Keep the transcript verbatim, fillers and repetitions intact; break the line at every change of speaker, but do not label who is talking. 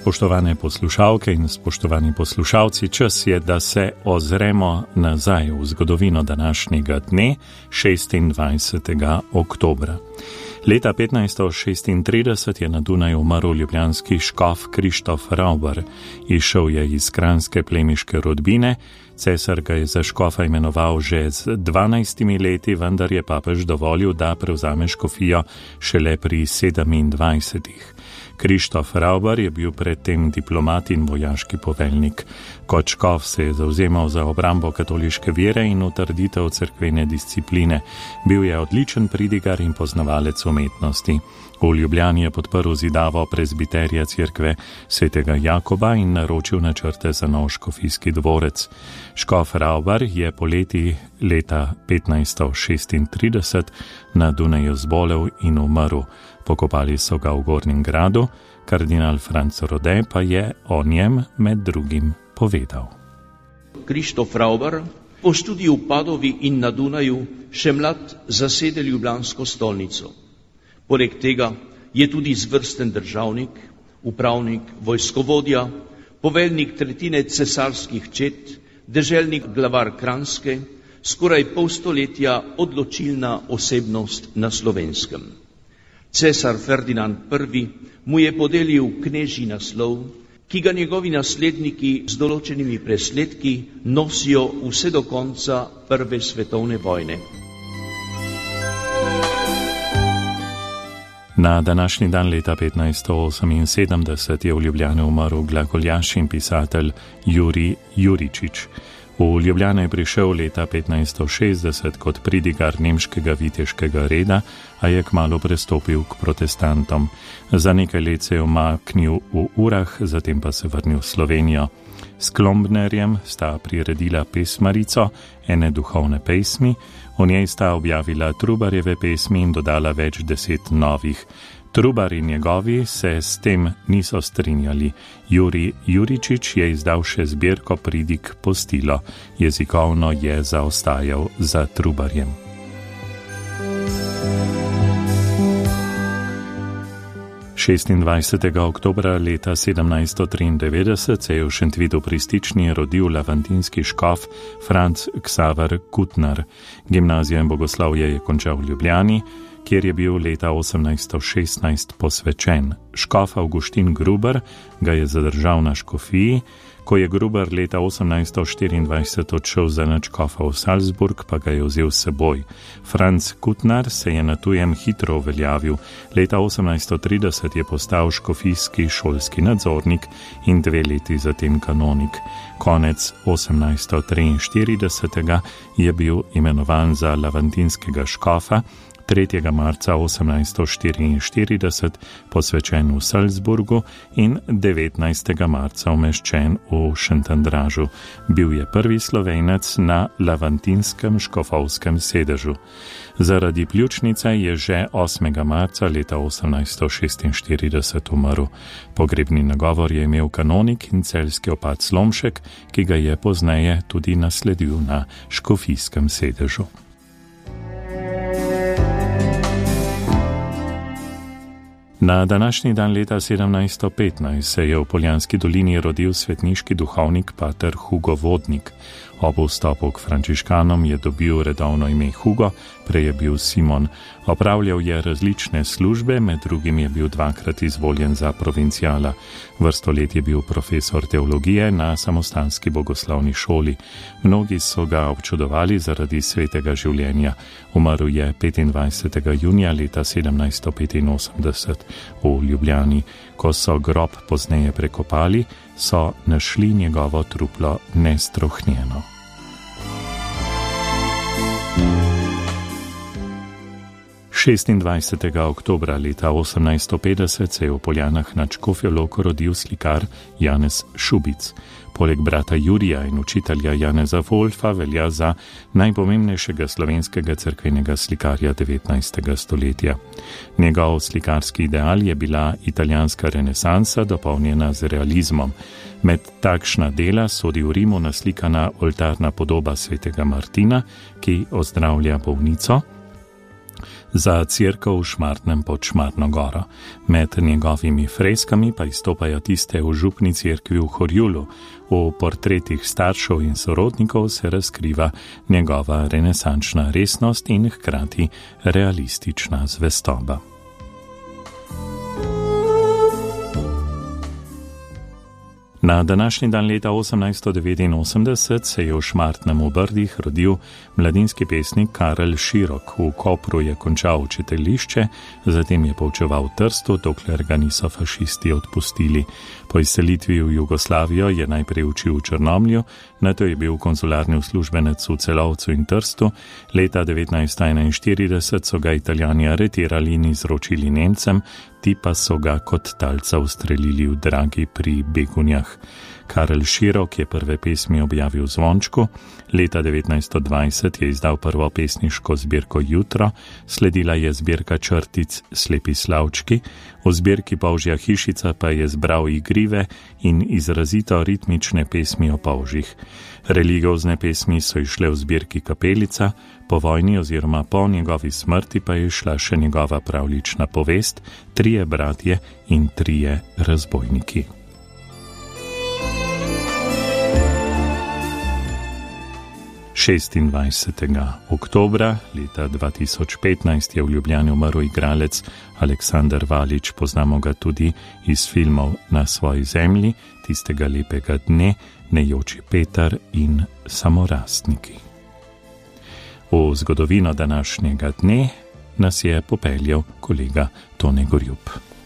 Spoštovane poslušalke in spoštovani poslušalci, čas je, da se ozremo nazaj v zgodovino današnjega dne, šestindvajsetega oktobra. Leta petnajststo šestintrideset je na Dunaju umrl ljubljanski škof Krištof Rauber. Izšel je iz kranjske plemiške rodbine, cesar ga je za škofa imenoval že z dvanajstimi leti, vendar je papež dovolil, da prevzame škofijo šele pri sedemindvajsetih. Krištof Rauber je bil predtem diplomat in vojaški poveljnik. Kot škof se je zavzemal za obrambo katoliške vere in utrditev cerkvene discipline. Bil je odličen pridigar in poznavalec umetnosti. V Ljubljani je podprl zidavo prezbiterija cerkve svetega Jakoba in naročil načrte za nov škofijski dvorec. Škof Rauber je poleti leta petnajststo šestintrideset na Dunaju zbolel in umrl. Pokopali so ga v Gornjem gradu, kardinal Franc Rode pa je o njem med drugim povedal.
Krištof Rauber, po študiju v Padovi in na Dunaju, še mlad zasede ljubljansko stolnico. Poleg tega je tudi izvrsten državnik, upravnik, vojskovodja, poveljnik tretjine cesarskih čet, deželnik glavar Kranjske, skoraj pol stoletja odločilna osebnost na Slovenskem. Cesar Ferdinand Prvi mu je podelil knežji naslov, ki ga njegovi nasledniki z določenimi presledki nosijo vse do konca Prve svetovne vojne.
Na današnji dan leta petnajststo oseminsedemdeset je v Ljubljani umrl glagoljaš in pisatelj Jurij Juričič. V Ljubljano je prišel leta petnajststo šestdeset kot pridigar nemškega viteškega reda, a je kmalu prestopil k protestantom. Za nekaj let se je umaknil v Urah, zatem pa se vrnil v Slovenijo. S Klombnerjem sta priredila pesmarico, ene duhovne pesmi, v njej sta objavila Trubarjeve pesmi in dodala več deset novih. Trubar in njegovi se s tem niso strinjali. Jurij Juričič je izdal še zbirko pridig Postilo. Jezikovno je zaostajal za Trubarjem. šestindvajsetega oktobra leta sedemnajststo triindevetdeset se je v Šentvidu pri Stični rodil lavantinski škof Franc Ksaver Kutnar. Gimnazijo in bogoslovje je končal v Ljubljani, kjer je bil leta osemnajststo šestnajst posvečen. Škof Avguštin Gruber ga je zadržal na škofiji, ko je Gruber leta osemnajststo štiriindvajset odšel za nadškofa v Salzburg, pa ga je vzel s seboj. Franc Kutnar se je na tujem hitro uveljavil. Leta osemnajststo trideset je postal škofijski šolski nadzornik in dve leti zatem kanonik. Konec osemnajststo triinštiridesetega je bil imenovan za lavantinskega škofa, tretjega marca osemnajststo štiriinštirideset posvečen v Salzburgu in devetnajstega marca umeščen v Šentandražu. Bil je prvi Slovenec na lavantinskem škofovskem sedežu. Zaradi pljučnice je že osmega marca leta osemnajststo šestinštirideset umrl. Pogrebni nagovor je imel kanonik in celjski opat Slomšek, ki ga je pozneje tudi nasledil na škofijskem sedežu. Na današnji dan leta sedemnajststo petnajst se je v Poljanski dolini rodil svetniški duhovnik pater Hugo Vodnik. Ob vstopu k frančiškanom je dobil redovno ime Hugo, prej je bil Simon. Opravljal je različne službe, med drugim je bil dvakrat izvoljen za provincijala. Vrsto let je bil profesor teologije na samostanski bogoslovni šoli. Mnogi so ga občudovali zaradi svetega življenja. Umrl je petindvajsetega junija leta sedemnajststo petinosemdeset v Ljubljani. Ko so grob pozneje prekopali, so našli njegovo truplo nestrohnjeno. šestindvajsetega oktobra leta osemnajststo petdeset se je v Poljanah nad Škofjo Loko rodil slikar Janez Šubic. Poleg brata Jurija in učitelja Janeza Wolfa velja za najpomembnejšega slovenskega cerkvenega slikarja devetnajstega stoletja. Njegov slikarski ideal je bila italijanska renesansa, dopolnjena z realizmom. Med takšna dela sodi v Rimu naslikana oltarna podoba svetega Martina, ki ozdravlja bolnico. za cerkev v Šmartnem pod Šmartno goro. Med njegovimi freskami pa izstopajo tiste v župni cerkvi v Horjulu. V portretih staršev in sorodnikov se razkriva njegova renesančna resnost in hkrati realistična zvestoba. Na današnji dan leta osemnajststo devetinosemdeset se je v Šmartnem v Brdih rodil mladinski pesnik Karel Širok. V Kopru je končal učiteljišče, zatem je poučeval v Trstu, dokler ga niso fašisti odpustili. Po izselitvi v Jugoslavijo je najprej učil v Črnomlju, nato je bil konzularni uslužbenec v Celovcu in Trstu. Leta devetnajststo enainštirideset so ga Italijani aretirali in izročili Nemcem, ti pa so ga kot talca ustrelili v Dragi pri Begunjah. Karel Širok je prve pesmi objavil v Zvončku, leta devetnajststo dvajset je izdal prvo pesniško zbirko Jutro, sledila je zbirka črtic Slepi slavčki, v zbirki Polžja hišica pa je zbral igrive in izrazito ritmične pesmi o polžih. Religiozne pesmi so išle v zbirki Kapelica, po vojni oziroma po njegovi smrti pa je šla še njegova pravljična povest Trije bratje in trije razbojniki. šestindvajsetega oktobra leta dva tisoč petnajst je v Ljubljani umrl igralec Aleksander Valič, poznamo ga tudi iz filmov Na svoji zemlji, Tistega lepega dne, Nejoči Petar in Samorastniki. V zgodovino današnjega dne nas je popeljal kolega Tone Gorjup.